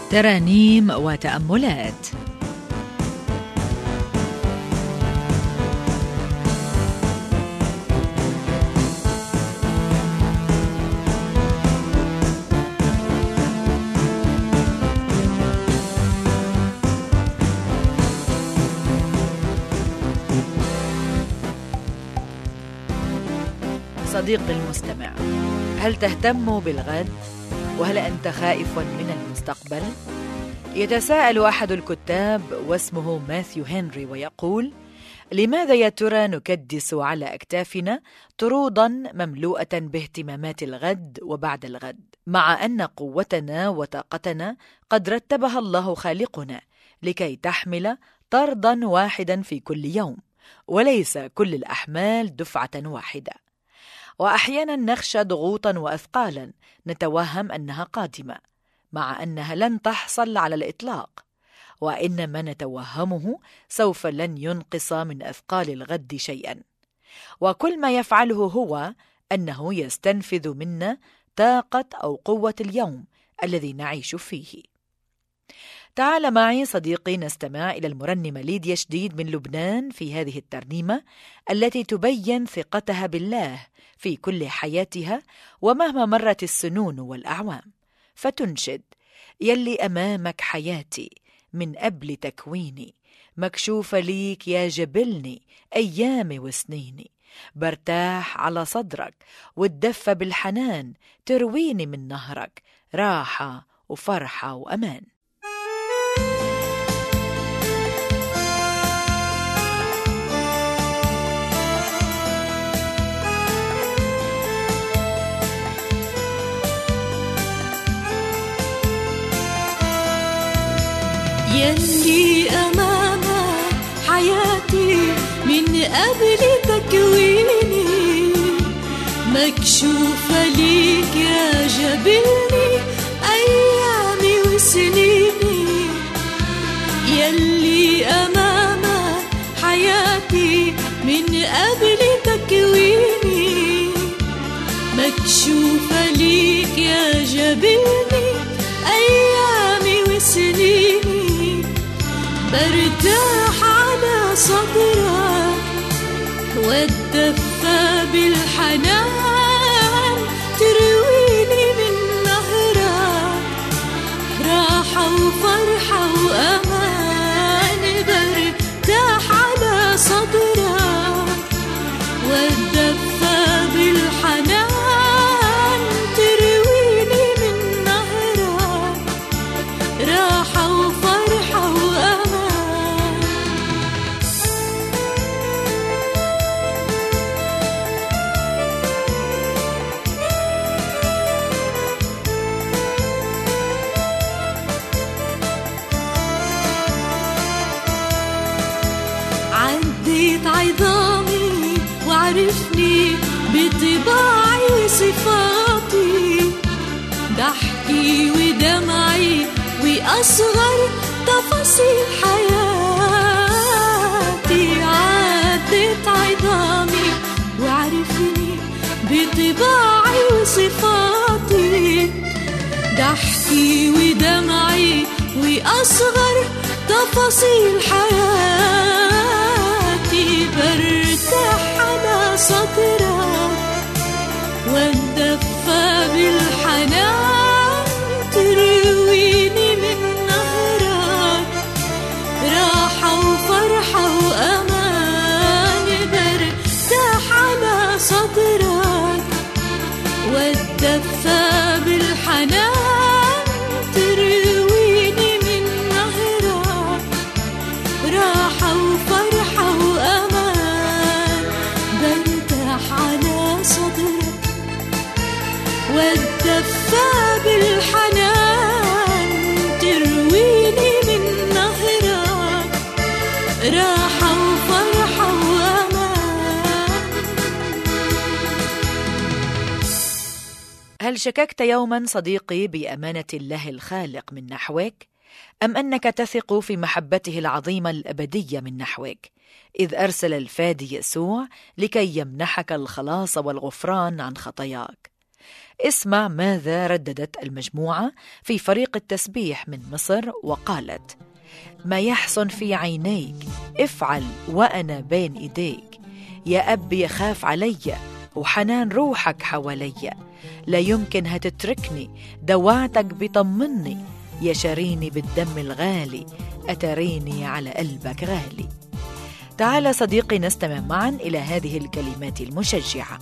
ترانيم وتأملات. صديقي المستمع، هل تهتم بالغد؟ وهل أنت خائف من المستقبل؟ يتساءل أحد الكتاب واسمه ماثيو هنري ويقول: لماذا يا ترى نكدس على أكتافنا طرودا مملوءة باهتمامات الغد وبعد الغد، مع أن قوتنا وطاقتنا قد رتبها الله خالقنا لكي تحمل طردا واحدا في كل يوم، وليس كل الأحمال دفعة واحدة. وأحيانا نخشى ضغوطا وأثقالا نتوهم أنها قادمة، مع أنها لن تحصل على الإطلاق، وإنما نتوهمه سوف لن ينقص من أثقال الغد شيئا، وكل ما يفعله هو أنه يستنفذ منا طاقة أو قوة اليوم الذي نعيش فيه. تعال معي صديقي نستمع إلى المرنمة ليديا شديد من لبنان في هذه الترنيمة التي تبين ثقتها بالله في كل حياتها ومهما مرت السنون والأعوام، فتنشد: يلي أمامك حياتي من قبل تكويني، مكشوفة ليك يا جبلني أيامي وسنيني، برتاح على صدرك واتدفى بالحنان، ترويني من نهرك راحة وفرحة وأمان. يلي أمامك حياتي من قبل تكويني، مكشوفة ليك يا جبلني أيامي وسنيني. يلي أمامك حياتي من قبل تكويني، مكشوفة ليك يا جبلني أيامي وسنيني. برتاح على صدرك واتدفى بالحنان، ترويني من نهرك راحة وفرحة وأمان. برتاح على صدرك واتدفى بالحنان، ترويني من نهرك راحة وفرحة وأمان. عديت عظامي وعرفني بطباعي وصفاتي، ضحكي ودمعي وأصغر تفاصيل حياتي. عديت عظامي وعرفني بطباعي وصفاتي، ضحكي ودمعي وأصغر تفاصيل حياتي. برتاح على صدرك واتدفى بالحنان، ترويني من نهرك راحة وفرحة وأمان. برتاح على صدرك واتدفى بالحنان، ترويني من نهرك راحة وفرحة وأمان. برتاح على صدرك واتدفى بالحنان، ترويني من نهرك راحة وفرحة وأمان. هل شككت يوما صديقي بأمانة الله الخالق من نحوك؟ أم أنك تثق في محبته العظيمة الأبدية من نحوك، إذ أرسل الفادي يسوع لكي يمنحك الخلاص والغفران عن خطاياك؟ اسمع ماذا رددت المجموعة في فريق التسبيح من مصر وقالت: ما يحسن في عينيك افعل وأنا بين إيديك، يا أب يخاف علي وحنان روحك حوالي، لا يمكن هتتركني دوعتك بطمني، يا شاريني بالدم الغالي أتريني على قلبك غالي. تعال صديقي نستمع معا إلى هذه الكلمات المشجعة.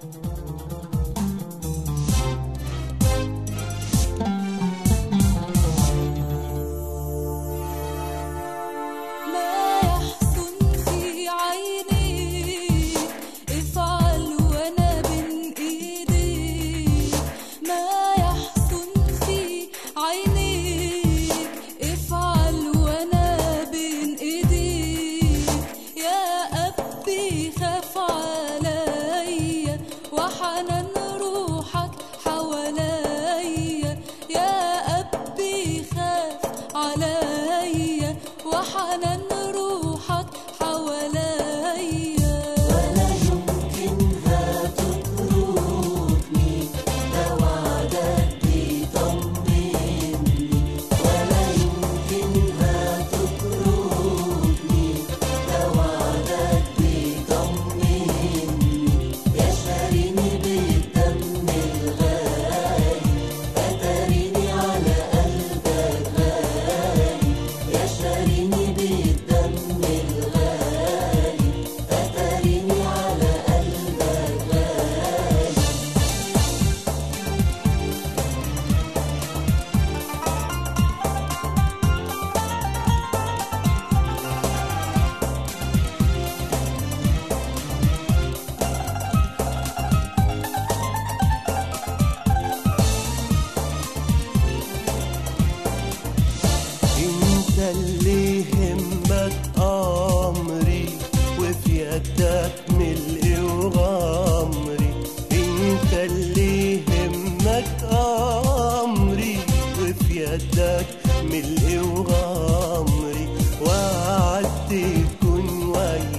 اللي همك أمري وفي يدك ملئي وغمري، انت اللي همك أمري وفي يدك ملئي وغمري، وعدت تكون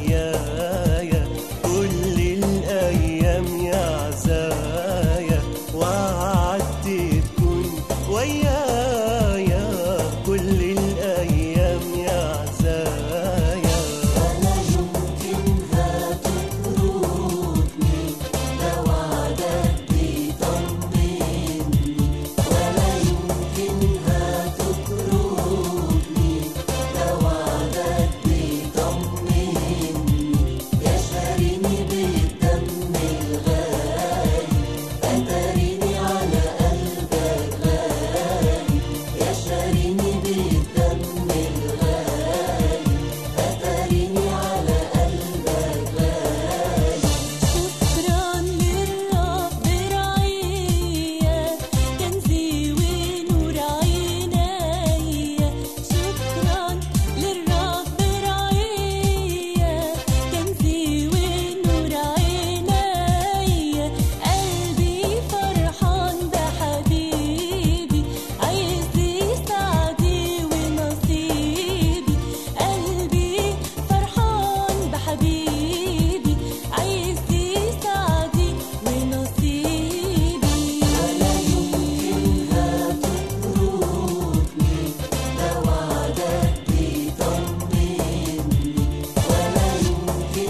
ويايا كل الأيام يا عزايا، وعدت تكون ويايا كل الأيام يا عزايا. ولا يمكن هتتركني لو وعدك بيطمني، ولا يمكن هتتركني لو وعدك بيطمني، يا شاريني بالدم الغالي أتريني على قلبك غالي، يا شاريني بالدم الغالي أتريني على قلبك غالي. شكرا للرب رعية كنزي ونور عينيا، شكرا للرب رعية كنزي ونور عينيا، قلبي فرحان بحبيبي عايزي سعدي ونصيبي، قلبي فرحان بحبيبي عايزي سعدي ونصيبي. ولا يمكن هتتركني لو وعدك بيطمني، ولا يمكن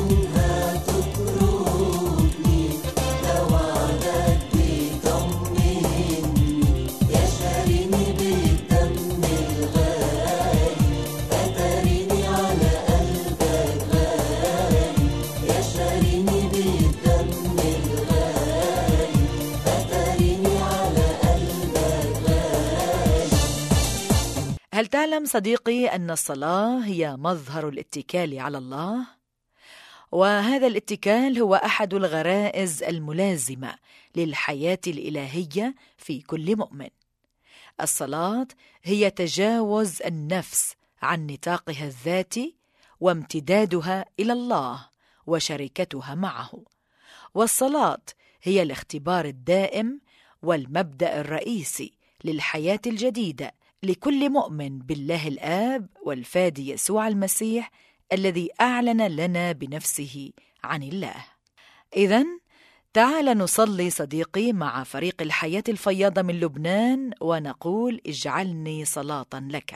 هتتركني لو وعدك بيطمني، يا شاريني بالدم الغالي أتريني على قلبك غالي، يا شاريني بالدم الغالي أتريني على قلبك غالي. هل تعلم صديقي أن الصلاة هي مظهر الاتكال على الله؟ وهذا الاتكال هو أحد الغرائز الملازمة للحياة الإلهية في كل مؤمن. الصلاة هي تجاوز النفس عن نطاقها الذاتي وامتدادها إلى الله وشركتها معه، والصلاة هي الاختبار الدائم والمبدأ الرئيسي للحياة الجديدة لكل مؤمن بالله الآب والفادي يسوع المسيح الذي أعلن لنا بنفسه عن الله. إذن تعال نصلي صديقي مع فريق الحياة الفياضة من لبنان ونقول اجعلني صلاة لك.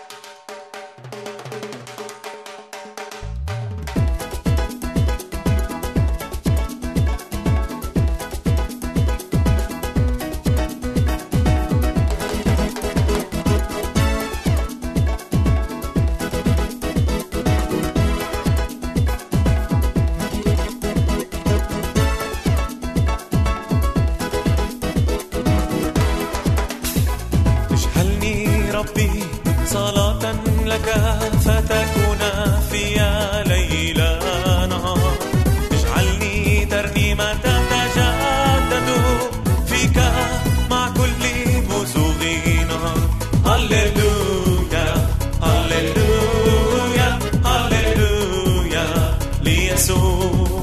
ربي صلاة لك فتكون فيا ليلا نهار. اجعلني ترنيمة تتجدد فيك مع كل بزوغ نهار. هللويا هللويا هللويا ليسوع.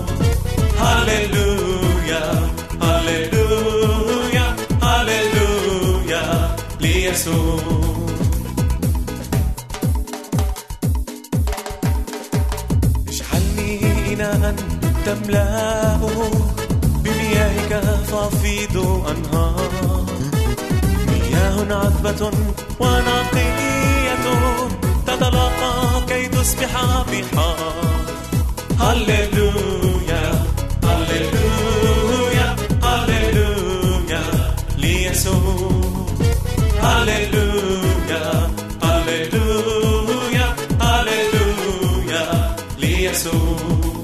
هللويا هللويا هللويا ليسوع. إناء تملأه بمياهك فافيض أنهار. مياه عذبة ونقية تتلاقى كي تصبح بحار. هللويا هللويا هللويا ليسوع. هللويا هللويا هللويا ليسوع.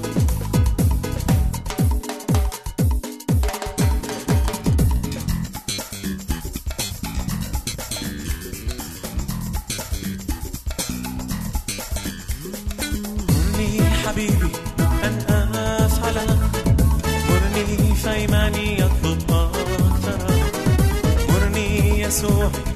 حبيبي أن أفعل مرني فإيماني يطلب أكثر. مرني يسوع